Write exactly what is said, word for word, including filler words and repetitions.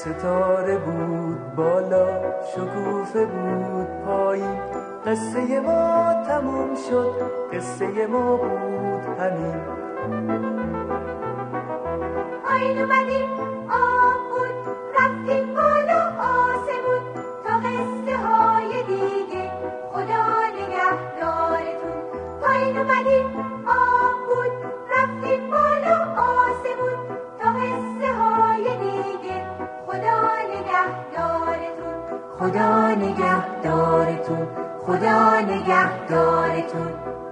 ستاره بود بالا، شکوفه بود پایین. قصه ما تموم شد، قصه ما بود همین. پایین اومدیم آب بود، رفتیم بالا آسمون، تا قصه های دیگه خدا نگهدارتون. پایین اومدیم آب بود، رفتیم بالا آسمون، تا قصه های دیگه خدا نگهدارتون. خدا نگهدارتون، خدا نگهدارتون.